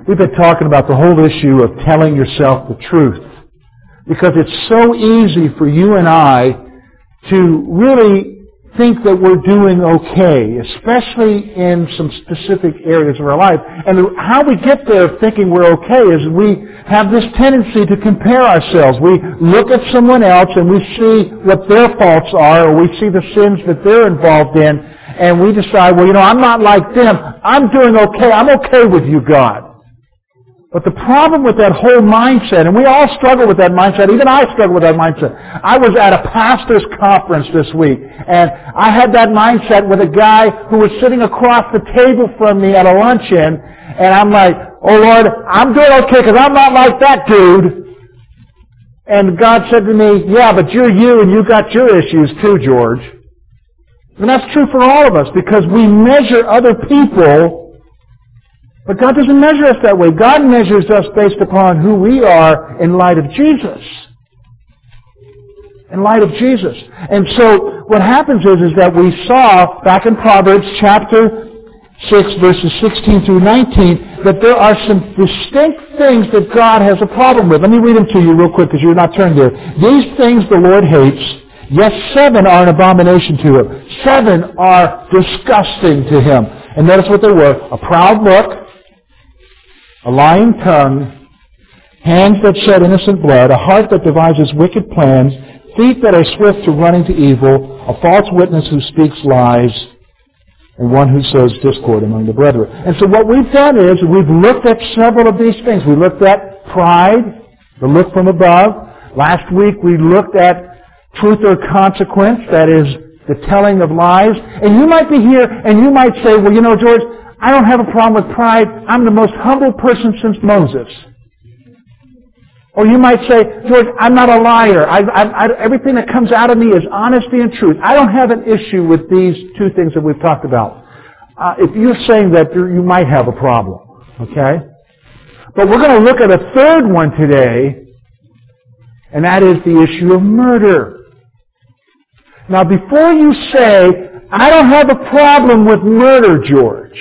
We've been talking about the whole issue of telling yourself the truth. Because it's so easy for you and I to really think that we're doing okay, especially in some specific areas of our life. And how we get there thinking we're okay is we have this tendency to compare ourselves. We look at someone else and we see what their faults are, or we see the sins that they're involved in, and we decide, well, I'm not like them. I'm doing okay. I'm okay with you, God. But the problem with that whole mindset, and we all struggle with that mindset, even I struggle with that mindset. I was at a pastor's conference this week, and I had that mindset with a guy who was sitting across the table from me at a luncheon, and I'm like, oh Lord, I'm doing okay because I'm not like that dude. And God said to me, yeah, but you're you and you got your issues too, George. And that's true for all of us because we measure other people. But God doesn't measure us that way. God measures us based upon who we are in light of Jesus. In light of Jesus. And so what happens is that we saw back in Proverbs chapter 6 verses 16 through 19 that there are some distinct things that God has a problem with. Let me read them to you real quick because you're not turned there. These things the Lord hates. Yes, 7 are an abomination to Him. 7 are disgusting to Him. And notice what they were. A proud look, a lying tongue, hands that shed innocent blood, a heart that devises wicked plans, feet that are swift to running to evil, a false witness who speaks lies, and one who sows discord among the brethren. And so what we've done is we've looked at several of these things. We looked at pride, the look from above. Last week we looked at truth or consequence, that is the telling of lies. And you might be here and you might say, well, George, I don't have a problem with pride. I'm the most humble person since Moses. Or you might say, George, I'm not a liar. Everything that comes out of me is honesty and truth. I don't have an issue with these two things that we've talked about. If you're saying that, you might have a problem. Okay? But we're going to look at a third one today, and that is the issue of murder. Now, before you say, I don't have a problem with murder, George,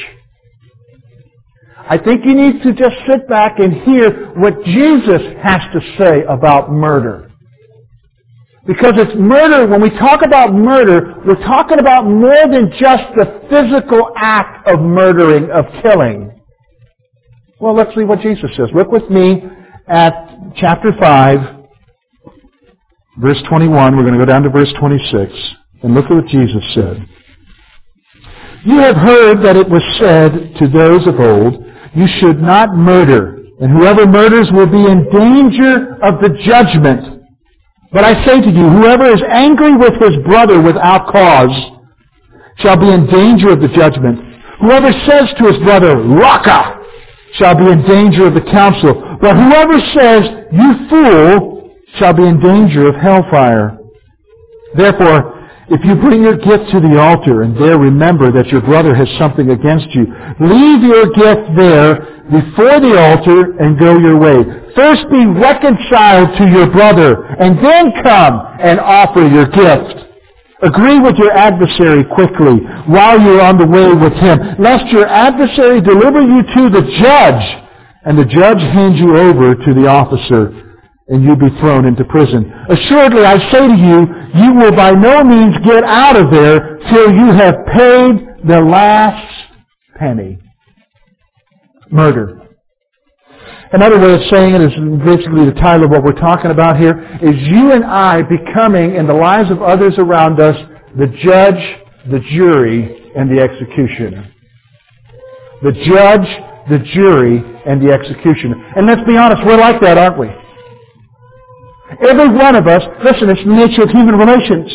I think you need to just sit back and hear what Jesus has to say about murder. Because it's murder, when we talk about murder, we're talking about more than just the physical act of murdering, of killing. Well, let's see what Jesus says. Look with me at chapter 5, verse 21. We're going to go down to verse 26. And look at what Jesus said. You have heard that it was said to those of old, you should not murder, and whoever murders will be in danger of the judgment. But I say to you, whoever is angry with his brother without cause shall be in danger of the judgment. Whoever says to his brother, Raka, shall be in danger of the council. But whoever says, you fool, shall be in danger of hellfire. Therefore, if you bring your gift to the altar and there remember that your brother has something against you, leave your gift there before the altar and go your way. First be reconciled to your brother and then come and offer your gift. Agree with your adversary quickly while you're on the way with him, lest your adversary deliver you to the judge and the judge hand you over to the officer and you be thrown into prison. Assuredly, I say to you, you will by no means get out of there till you have paid the last penny. Murder. Another way of saying it is basically the title of what we're talking about here, is you and I becoming, in the lives of others around us, the judge, the jury, and the executioner. The judge, the jury, and the executioner. And let's be honest, we're like that, aren't we? Every one of us, listen, it's the nature of human relations.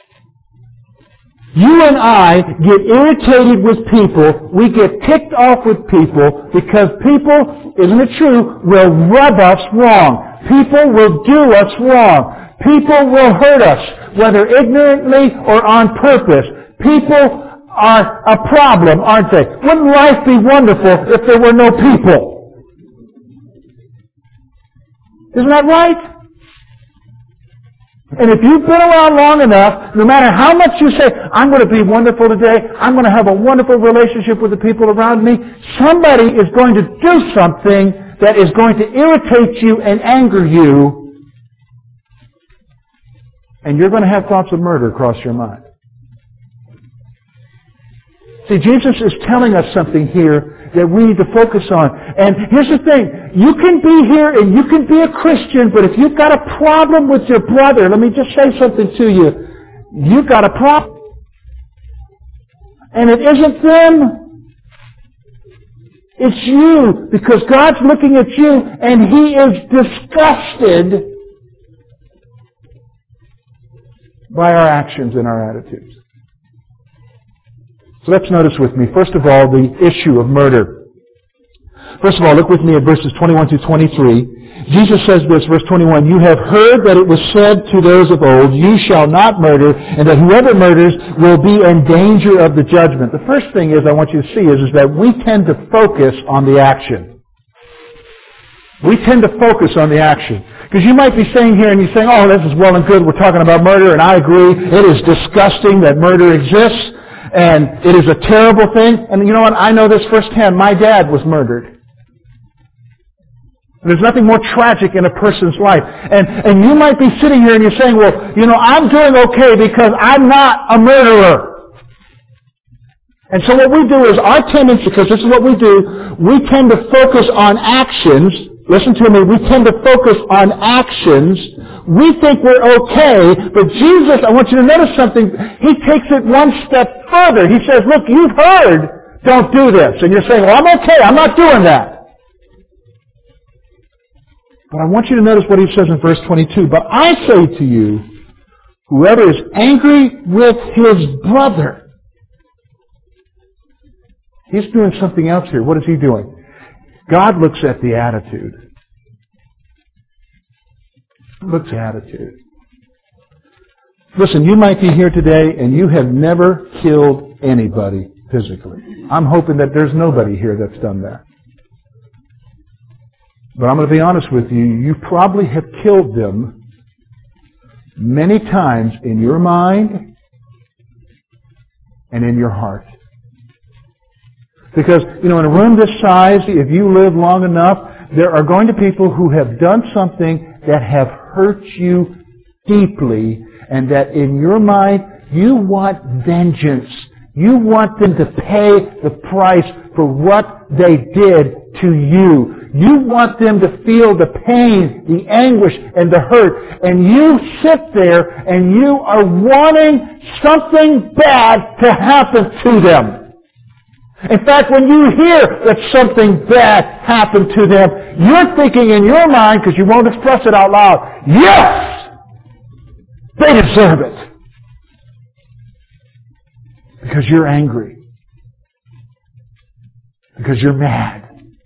You and I get irritated with people, we get ticked off with people, because people, isn't it true, will rub us wrong. People will do us wrong. People will hurt us, whether ignorantly or on purpose. People are a problem, aren't they? Wouldn't life be wonderful if there were no people? Isn't that right? And if you've been around long enough, no matter how much you say, I'm going to be wonderful today, I'm going to have a wonderful relationship with the people around me, somebody is going to do something that is going to irritate you and anger you, and you're going to have thoughts of murder cross your mind. See, Jesus is telling us something here that we need to focus on. And here's the thing. You can be here and you can be a Christian, but if you've got a problem with your brother, let me just say something to you. You've got a problem. And it isn't them. It's you. Because God's looking at you and He is disgusted by our actions and our attitudes. So let's notice with me, first of all, the issue of murder. First of all, look with me at verses 21 to 23. Jesus says this, verse 21, You have heard that it was said to those of old, You shall not murder, and that whoever murders will be in danger of the judgment. The first thing I want you to see is that we tend to focus on the action. We tend to focus on the action. Because you might be sitting here and you're saying, this is well and good, we're talking about murder, and I agree, it is disgusting that murder exists. And it is a terrible thing. And you know what? I know this firsthand. My dad was murdered. There's nothing more tragic in a person's life. And you might be sitting here and you're saying, I'm doing okay because I'm not a murderer. And so what we do is our tendency, because this is what we do, we tend to focus on actions. Listen to me. We tend to focus on actions. We think we're okay, but Jesus, I want you to notice something. He takes it one step further. He says, look, you've heard, don't do this. And you're saying, I'm okay, I'm not doing that. But I want you to notice what he says in verse 22. But I say to you, whoever is angry with his brother, he's doing something else here. What is he doing? God looks at the attitude. Looks at attitude. Listen, you might be here today and you have never killed anybody physically. I'm hoping that there's nobody here that's done that. But I'm going to be honest with you, you probably have killed them many times in your mind and in your heart. Because, in a room this size, if you live long enough, there are going to be people who have done something that have hurt you deeply, and that in your mind, you want vengeance. You want them to pay the price for what they did to you. You want them to feel the pain, the anguish, and the hurt. And you sit there and you are wanting something bad to happen to them. In fact, when you hear that something bad happened to them, you're thinking in your mind, because you won't express it out loud, yes! They deserve it. Because you're angry. Because you're mad.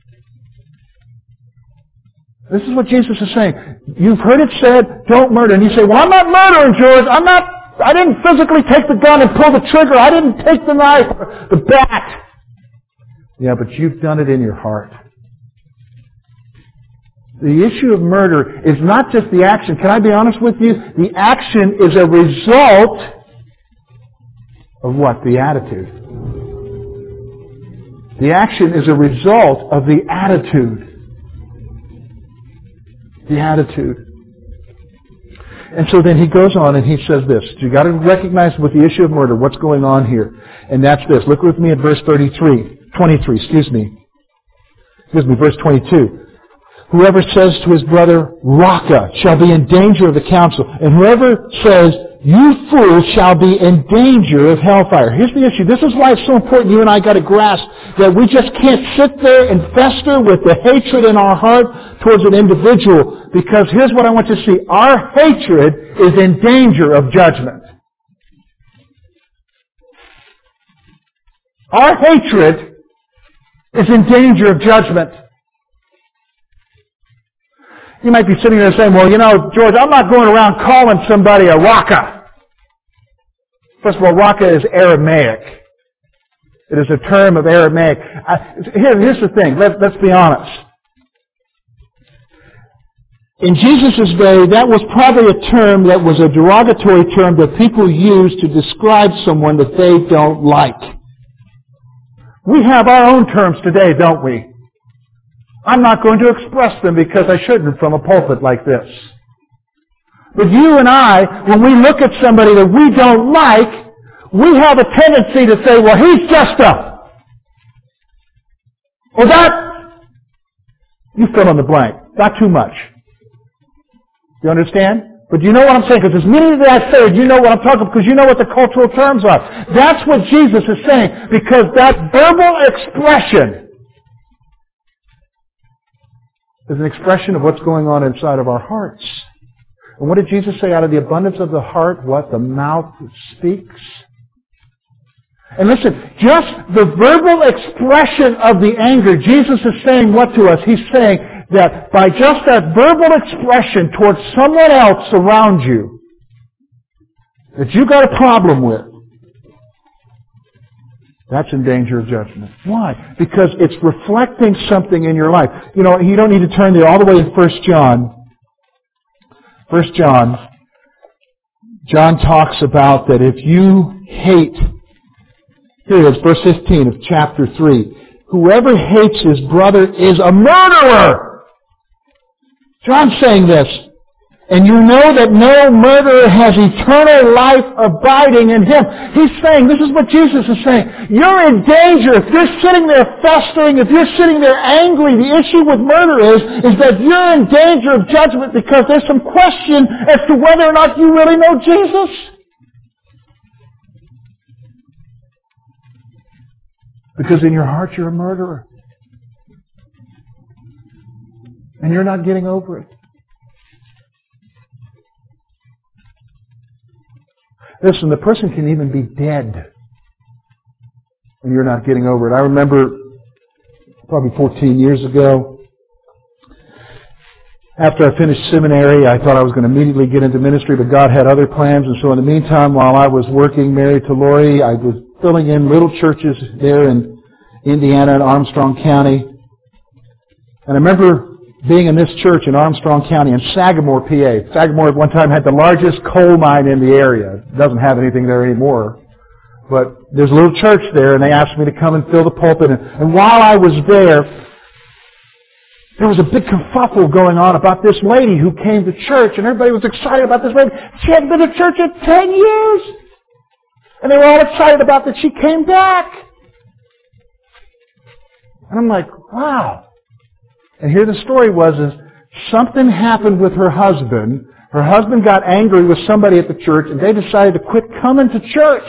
This is what Jesus is saying. You've heard it said, don't murder. And you say, I'm not murdering, George. I didn't physically take the gun and pull the trigger. I didn't take the knife or the bat. Yeah, but you've done it in your heart. The issue of murder is not just the action. Can I be honest with you? The action is a result of what? The attitude. The action is a result of the attitude. The attitude. And so then he goes on and he says this. You've got to recognize with the issue of murder what's going on here. And that's this. Look with me at verse 23, verse 22. Whoever says to his brother, Raka, shall be in danger of the council. And whoever says, you fool, shall be in danger of hellfire. Here's the issue. This is why it's so important you and I got to grasp that we just can't sit there and fester with the hatred in our heart towards an individual. Because here's what I want you to see. Our hatred is in danger of judgment. Our hatred is in danger of judgment. You might be sitting there saying, well, George, I'm not going around calling somebody a Raka. First of all, Raka is Aramaic. It is a term of Aramaic. Here's the thing. Let's be honest. In Jesus' day, that was probably a term that was a derogatory term that people use to describe someone that they don't like. We have our own terms today, don't we? I'm not going to express them because I shouldn't from a pulpit like this. But you and I, when we look at somebody that we don't like, we have a tendency to say, well, he's just a... Or that... You fill in the blank. Not too much. You understand? But you know what I'm saying? Because as many that I say, you know what I'm talking about, because you know what the cultural terms are. That's what Jesus is saying, because that verbal expression is an expression of what's going on inside of our hearts. And what did Jesus say? Out of the abundance of the heart, what? The mouth speaks. And listen, just the verbal expression of the anger, Jesus is saying what to us? He's saying that by just that verbal expression towards someone else around you that you got a problem with, that's in danger of judgment. Why? Because it's reflecting something in your life. You know, you don't need to turn there all the way to 1 John. 1 John, John talks about that if you hate, here it is, verse 15 of chapter 3, whoever hates his brother is a murderer. John's saying this. And you know that no murderer has eternal life abiding in him. He's saying, this is what Jesus is saying. You're in danger. If you're sitting there festering, if you're sitting there angry, the issue with murder is that you're in danger of judgment because there's some question as to whether or not you really know Jesus. Because in your heart you're a murderer. And you're not getting over it. Listen, the person can even be dead and you're not getting over it. I remember probably 14 years ago, after I finished seminary, I thought I was going to immediately get into ministry, but God had other plans. And so in the meantime, while I was working married to Lori, I was filling in little churches there in Indiana and Armstrong County. And I remember being in this church in Armstrong County in Sagamore, PA. Sagamore at one time had the largest coal mine in the area. It doesn't have anything there anymore. But there's a little church there, and they asked me to come and fill the pulpit. And while I was there was a big kerfuffle going on about this lady who came to church, and everybody was excited about this lady. She hadn't been to church in 10 years. And they were all excited about that she came back. And I'm like, wow. And here the story was, is something happened with her husband. Her husband got angry with somebody at the church, and they decided to quit coming to church.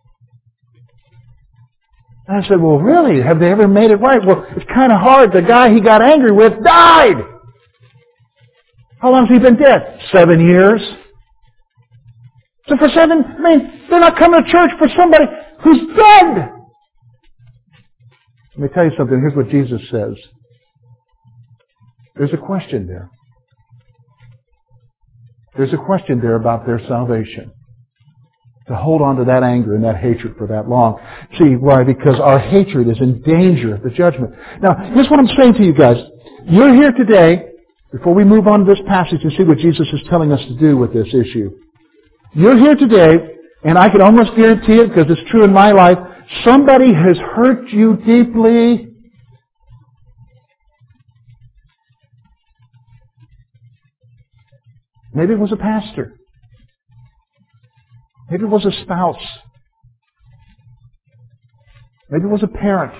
And I said, well, really? Have they ever made it right? Well, it's kind of hard. The guy he got angry with died. How long has he been dead? 7 years. So for 7, they're not coming to church for somebody who's dead. Let me tell you something. Here's what Jesus says. There's a question there. There's a question there about their salvation. To hold on to that anger and that hatred for that long. See, why? Because our hatred is in danger of the judgment. Now, here's what I'm saying to you guys. You're here today, before we move on to this passage and see what Jesus is telling us to do with this issue. You're here today, and I can almost guarantee it because it's true in my life, somebody has hurt you deeply. Maybe it was a pastor. Maybe it was a spouse. Maybe it was a parent.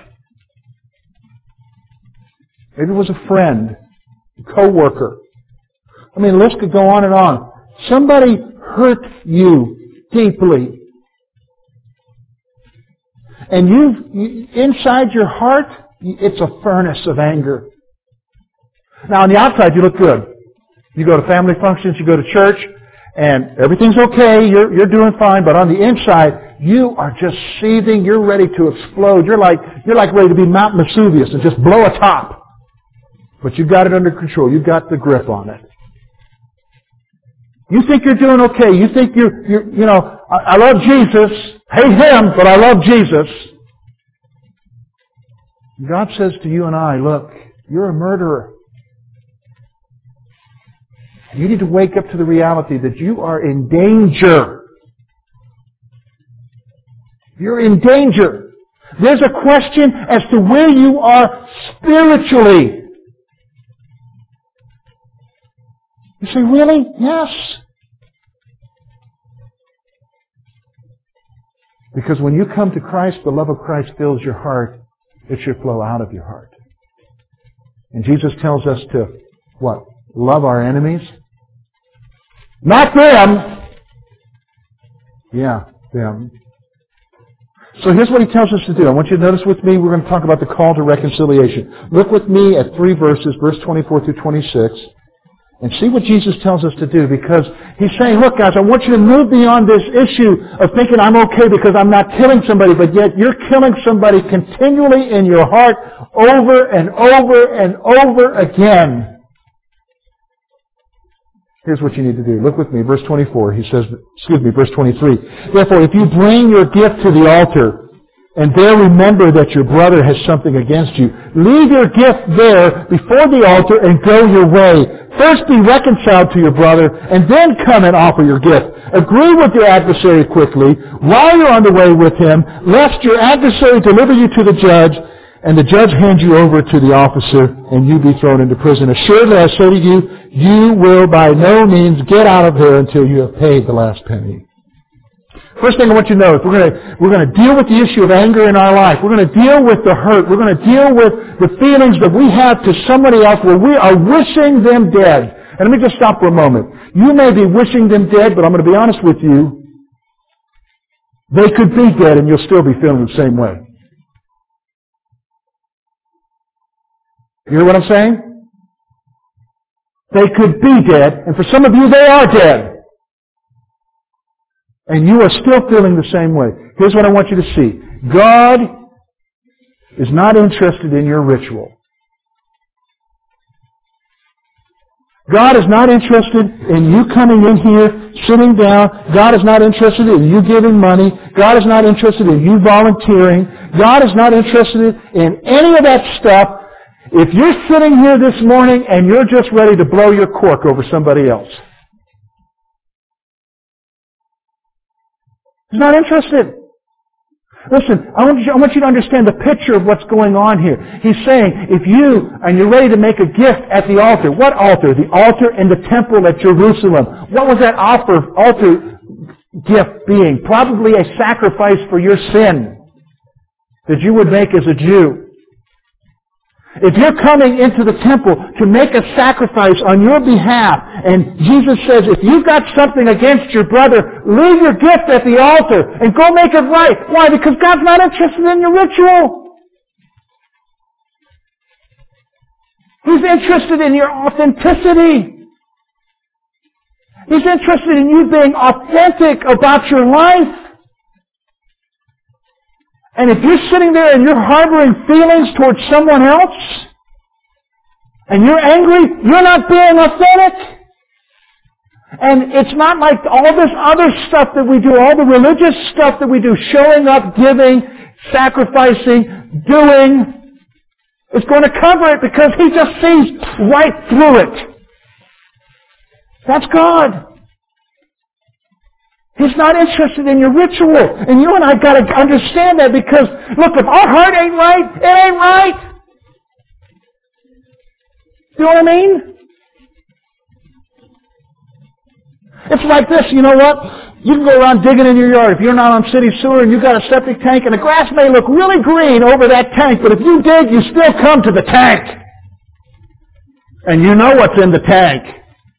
Maybe it was a friend, a co-worker. I mean, the list could go on and on. Somebody hurt you deeply. And inside your heart, it's a furnace of anger. Now, on the outside, you look good. You go to family functions, you go to church, and everything's okay, you're doing fine, but on the inside, you are just seething, you're ready to explode. You're like ready to be Mount Vesuvius and just blow a top. But you've got it under control. You've got the grip on it. You think you're doing okay. You think I love Jesus. Hate Him, but I love Jesus. God says to you and I, look, you're a murderer. You need to wake up to the reality that you are in danger. You're in danger. There's a question as to where you are spiritually. You say, really? Yes. Because when you come to Christ, the love of Christ fills your heart. It should flow out of your heart. And Jesus tells us to, what? Love our enemies? Not them! Yeah, them. So here's what He tells us to do. I want you to notice with me, we're going to talk about the call to reconciliation. Look with me at 3 verses, verse 24 through 26. And see what Jesus tells us to do, because He's saying, look guys, I want you to move beyond this issue of thinking I'm okay because I'm not killing somebody, but yet you're killing somebody continually in your heart over and over and over again. Here's what you need to do. Look with me, verse 24. Verse 23. Therefore, if you bring your gift to the altar, and there remember that your brother has something against you, leave your gift there before the altar and go your way. First be reconciled to your brother, and then come and offer your gift. Agree with your adversary quickly, while you're on the way with him, lest your adversary deliver you to the judge, and the judge hand you over to the officer, and you be thrown into prison. Assuredly, I say to you, you will by no means get out of there until you have paid the last penny. First thing I want you to know is we're going to deal with the issue of anger in our life. We're going to deal with the hurt. We're going to deal with the feelings that we have to somebody else where we are wishing them dead. And let me just stop for a moment. You may be wishing them dead, but I'm going to be honest with you. They could be dead and you'll still be feeling the same way. You hear what I'm saying? They could be dead, and for some of you they are dead. And you are still feeling the same way. Here's what I want you to see. God is not interested in your ritual. God is not interested in you coming in here, sitting down. God is not interested in you giving money. God is not interested in you volunteering. God is not interested in any of that stuff. If you're sitting here this morning and you're just ready to blow your cork over somebody else, He's not interested. Listen, I want you to understand the picture of what's going on here. He's saying, if you're ready to make a gift at the altar. What altar? The altar in the temple at Jerusalem. What was that altar gift being? Probably a sacrifice for your sin that you would make as a Jew. If you're coming into the temple to make a sacrifice on your behalf, and Jesus says, if you've got something against your brother, leave your gift at the altar and go make it right. Why? Because God's not interested in your ritual. He's interested in your authenticity. He's interested in you being authentic about your life. And if you're sitting there and you're harboring feelings towards someone else, and you're angry, you're not being authentic. And it's not like all this other stuff that we do, all the religious stuff that we do, showing up, giving, sacrificing, doing, is going to cover it because He just sees right through it. That's God. He's not interested in your ritual. And you and I got to understand that because, look, if our heart ain't right, it ain't right. You know what I mean? It's like this, you know what? You can go around digging in your yard if you're not on city sewer and you've got a septic tank and the grass may look really green over that tank, but if you dig, you still come to the tank. And you know what's in the tank.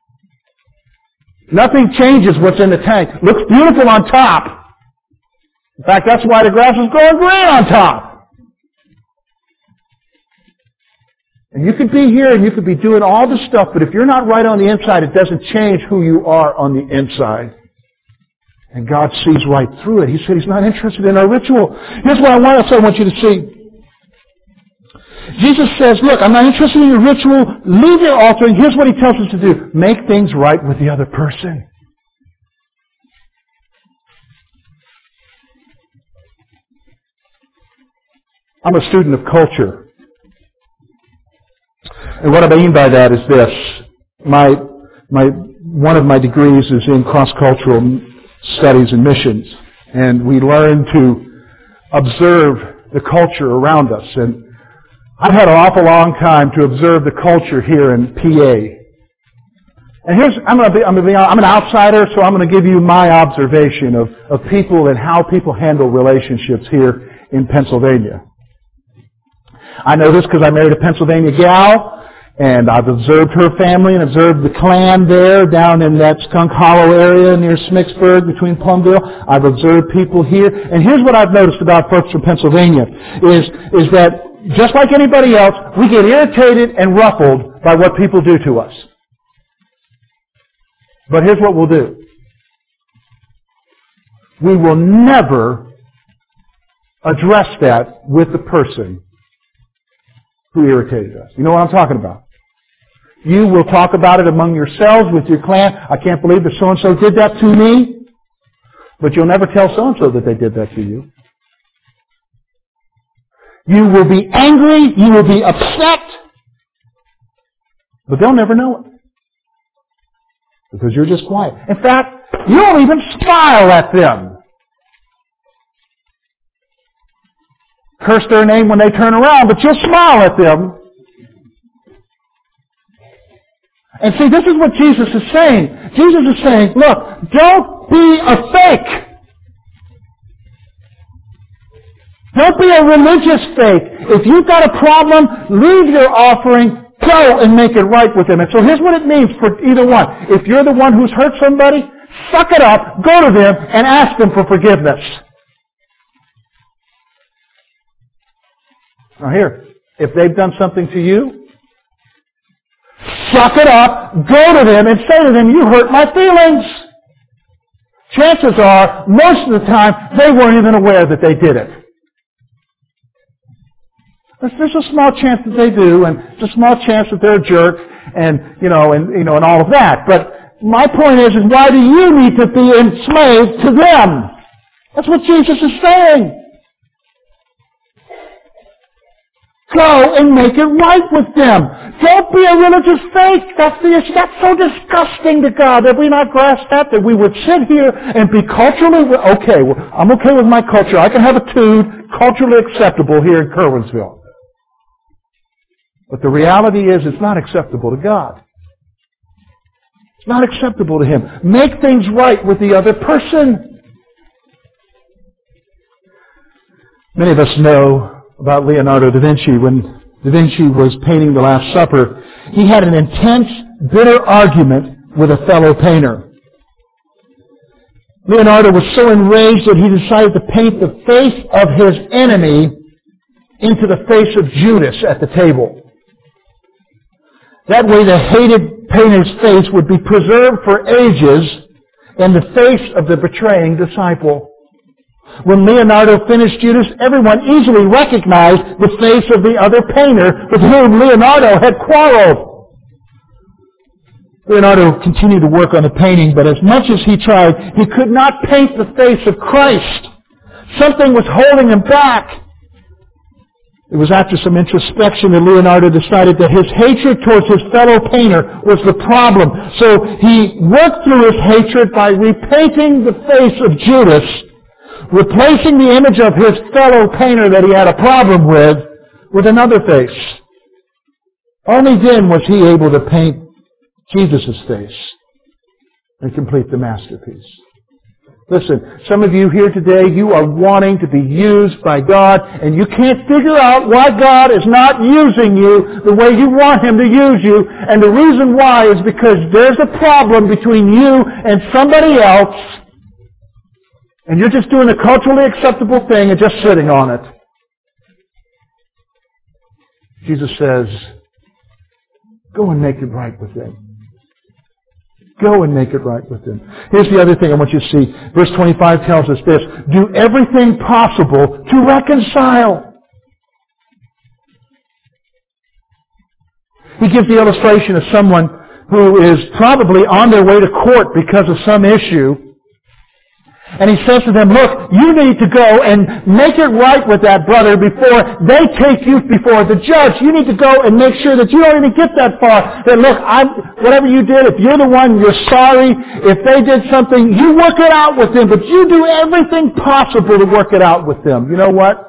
Nothing changes what's in the tank. Looks beautiful on top. In fact, that's why the grass is growing green on top. And you could be here and you could be doing all the stuff, but if you're not right on the inside, it doesn't change who you are on the inside. And God sees right through it. He said He's not interested in our ritual. Here's what I want you to see. Jesus says, look, I'm not interested in your ritual. Leave your altar. And here's what He tells us to do. Make things right with the other person. I'm a student of culture. And what I mean by that is this. My One of my degrees is in cross-cultural studies and missions, and we learn to observe the culture around us. And I've had an awful long time to observe the culture here in PA. And I'm an outsider, so I'm going to give you my observation of people and how people handle relationships here in Pennsylvania. I know this because I married a Pennsylvania gal, and I've observed her family and observed the clan there down in that Skunk Hollow area near Smicksburg between Plumville. I've observed people here. And here's what I've noticed about folks from Pennsylvania is that just like anybody else, we get irritated and ruffled by what people do to us. But here's what we'll do. We will never address that with the person who irritated us. You know what I'm talking about? You will talk about it among yourselves with your clan. I can't believe that so-and-so did that to me. But you'll never tell so-and-so that they did that to you. You will be angry. You will be upset. But they'll never know it. Because you're just quiet. In fact, you don't even smile at them. Curse their name when they turn around, but you'll smile at them. And see, this is what Jesus is saying. Jesus is saying, look, don't be a fake. Don't be a religious fake. If you've got a problem, leave your offering, go and make it right with them. And so here's what it means for either one. If you're the one who's hurt somebody, suck it up, go to them, and ask them for forgiveness. Now here, if they've done something to you, suck it up, go to them, and say to them, you hurt my feelings. Chances are, most of the time, they weren't even aware that they did it. There's a small chance that they do, and there's a small chance that they're a jerk, and all of that. But my point is why do you need to be enslaved to them? That's what Jesus is saying. Go and make it right with them. Don't be a religious fake. That's the issue. That's so disgusting to God. Have we not grasped that we would sit here and be culturally okay? Well, I'm okay with my culture. I can have a tune culturally acceptable here in Curwensville. But the reality is it's not acceptable to God. It's not acceptable to Him. Make things right with the other person. Many of us know about Leonardo da Vinci. When da Vinci was painting The Last Supper, he had an intense, bitter argument with a fellow painter. Leonardo was so enraged that he decided to paint the face of his enemy into the face of Judas at the table. That way the hated painter's face would be preserved for ages in the face of the betraying disciple. When Leonardo finished Judas, everyone easily recognized the face of the other painter with whom Leonardo had quarreled. Leonardo continued to work on the painting, but as much as he tried, he could not paint the face of Christ. Something was holding him back. It was after some introspection that Leonardo decided that his hatred towards his fellow painter was the problem. So he worked through his hatred by repainting the face of Judas, replacing the image of his fellow painter that he had a problem with another face. Only then was he able to paint Jesus' face and complete the masterpiece. Listen, some of you here today, you are wanting to be used by God, and you can't figure out why God is not using you the way you want Him to use you. And the reason why is because there's a problem between you and somebody else, and you're just doing a culturally acceptable thing and just sitting on it. Jesus says, go and make it right with them. Go and make it right with them. Here's the other thing I want you to see. Verse 25 tells us this. Do everything possible to reconcile. He gives the illustration of someone who is probably on their way to court because of some issue. And he says to them, look, you need to go and make it right with that brother before they take you before the judge. You need to go and make sure that you don't even get that far. That look, whatever you did, if you're the one, you're sorry. If they did something, you work it out with them. But you do everything possible to work it out with them. You know what?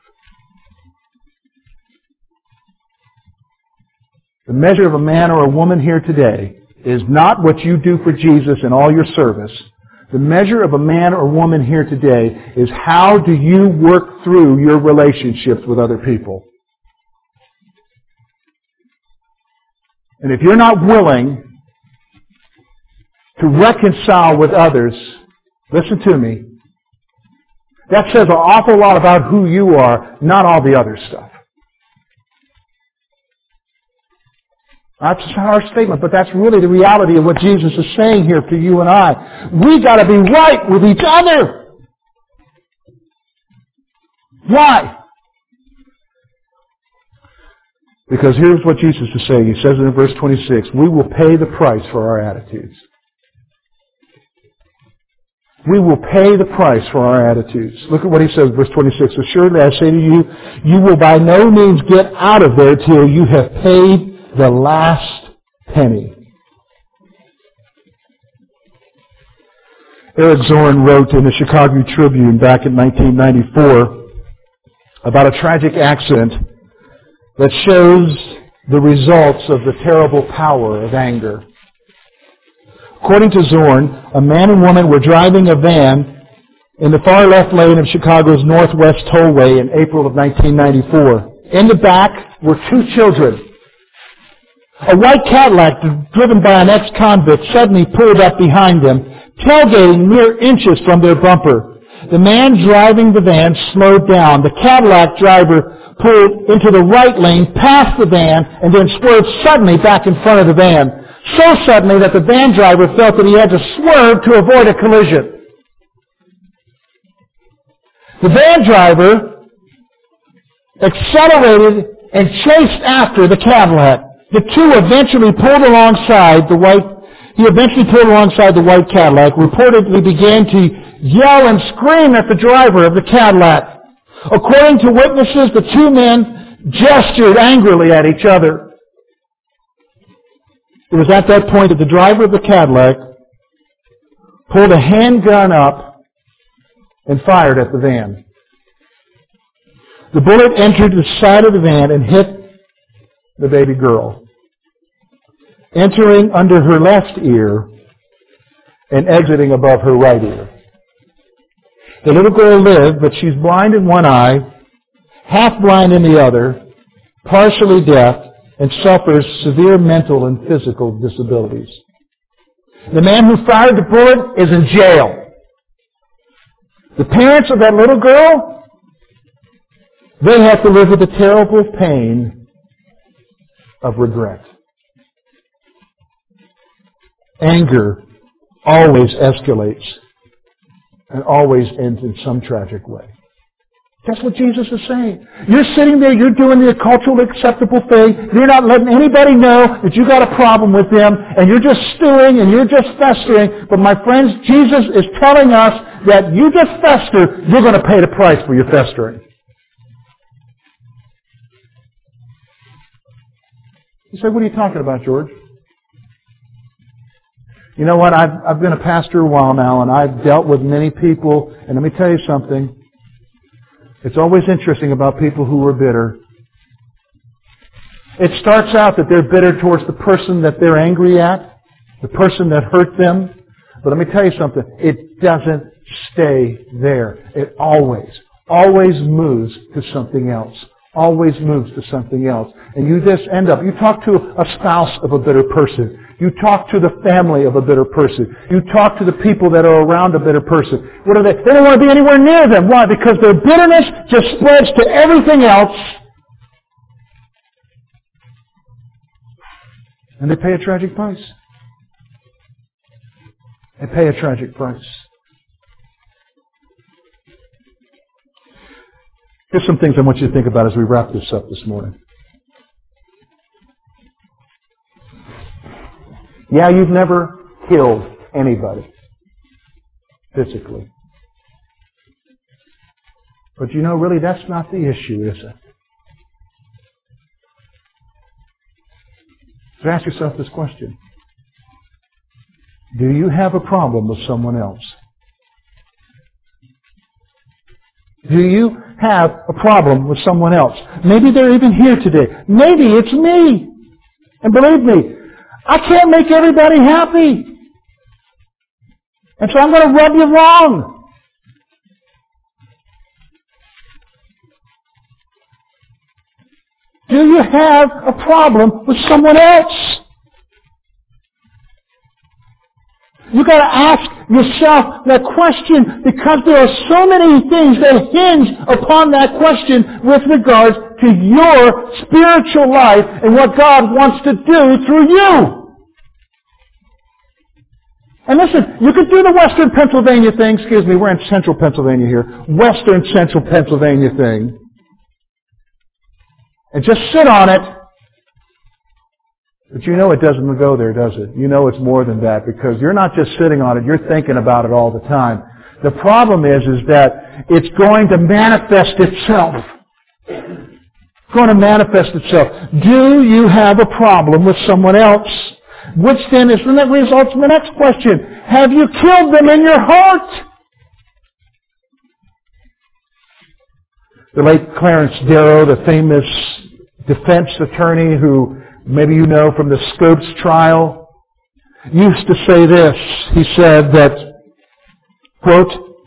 The measure of a man or a woman here today is not what you do for Jesus in all your service. The measure of a man or woman here today is how do you work through your relationships with other people. And if you're not willing to reconcile with others, listen to me, that says an awful lot about who you are, not all the other stuff. That's a harsh statement, but that's really the reality of what Jesus is saying here to you and I. We got to be right with each other. Why? Because here's what Jesus is saying. He says in verse 26, we will pay the price for our attitudes. We will pay the price for our attitudes. Look at what he says, verse 26. Assuredly, I say to you, you will by no means get out of there till you have paid the last penny. Eric Zorn wrote in the Chicago Tribune back in 1994 about a tragic accident that shows the results of the terrible power of anger. According to Zorn, a man and woman were driving a van in the far left lane of Chicago's Northwest Tollway in April of 1994. In the back were two children. A white Cadillac driven by an ex-convict suddenly pulled up behind them, tailgating mere inches from their bumper. The man driving the van slowed down. The Cadillac driver pulled into the right lane past the van and then swerved suddenly back in front of the van. So suddenly that the van driver felt that he had to swerve to avoid a collision. The van driver accelerated and chased after the Cadillac. The two eventually pulled alongside the white Cadillac, reportedly began to yell and scream at the driver of the Cadillac. According to witnesses, the two men gestured angrily at each other. It was at that point that the driver of the Cadillac pulled a handgun up and fired at the van. The bullet entered the side of the van and hit the baby girl, entering under her left ear and exiting above her right ear. The little girl lived, but she's blind in one eye, half blind in the other, partially deaf, and suffers severe mental and physical disabilities. The man who fired the bullet is in jail. The parents of that little girl, they have to live with the terrible pain of regret. Anger always escalates and always ends in some tragic way. That's what Jesus is saying. You're sitting there, you're doing the culturally acceptable thing, you're not letting anybody know that you got a problem with them, and you're just stewing and you're just festering. But my friends, Jesus is telling us that you just fester, you're going to pay the price for your festering. You say, what are you talking about, George? You know what, I've been a pastor a while now, and I've dealt with many people, and let me tell you something. It's always interesting about people who are bitter. It starts out that they're bitter towards the person that they're angry at, the person that hurt them. But let me tell you something, it doesn't stay there. It always moves to something else. Always moves to something else. And you just end up, you talk to a spouse of a bitter person. You talk to the family of a bitter person. You talk to the people that are around a bitter person. What are they? They don't want to be anywhere near them. Why? Because their bitterness just spreads to everything else. And they pay a tragic price. They pay a tragic price. Here's some things I want you to think about as we wrap this up this morning. Yeah, you've never killed anybody physically. But you know, really, that's not the issue, is it? So ask yourself this question. Do you have a problem with someone else? Do you have a problem with someone else? Maybe they're even here today. Maybe it's me. And believe me, I can't make everybody happy. And so I'm going to rub you wrong. Do you have a problem with someone else? You've got to ask yourself that question, because there are so many things that hinge upon that question with regards to your spiritual life and what God wants to do through you. And listen, you could do the Western Pennsylvania thing. Excuse me, we're in Central Pennsylvania here. Western Central Pennsylvania thing. And just sit on it. But you know it doesn't go there, does it? You know it's more than that, because you're not just sitting on it, you're thinking about it all the time. The problem is that it's going to manifest itself. It's going to manifest itself. Do you have a problem with someone else? Which then results in the next question. Have you killed them in your heart? The late Clarence Darrow, the famous defense attorney who maybe you know from the Scopes trial, used to say this. He said that, quote,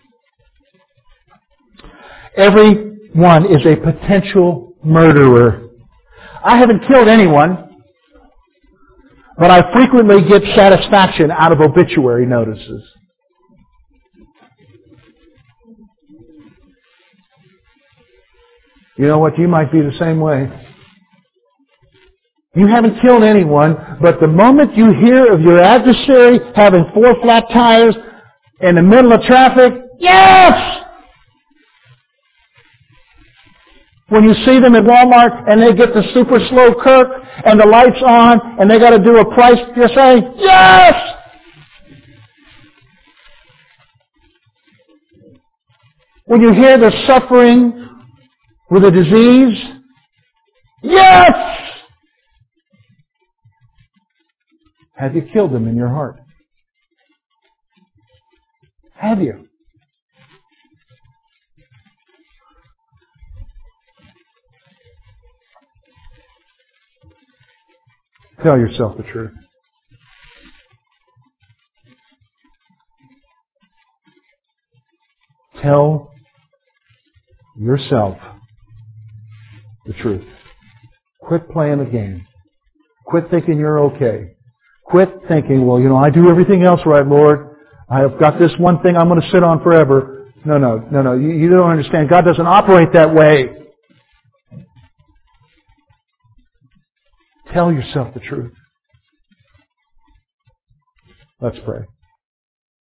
everyone is a potential murderer. I haven't killed anyone, but I frequently get satisfaction out of obituary notices. You know what? You might be the same way. You haven't killed anyone, but the moment you hear of your adversary having 4 flat tires in the middle of traffic, yes! When you see them at Walmart and they get the super slow Kirk and the lights on and they got to do a price, you're saying, yes! When you hear they're suffering with a disease, yes! Have you killed them in your heart? Have you? Tell yourself the truth. Tell yourself the truth. Quit playing the game. Quit thinking you're okay. Quit thinking, well, I do everything else right, Lord. I've got this one thing I'm going to sit on forever. No. You don't understand. God doesn't operate that way. Tell yourself the truth. Let's pray.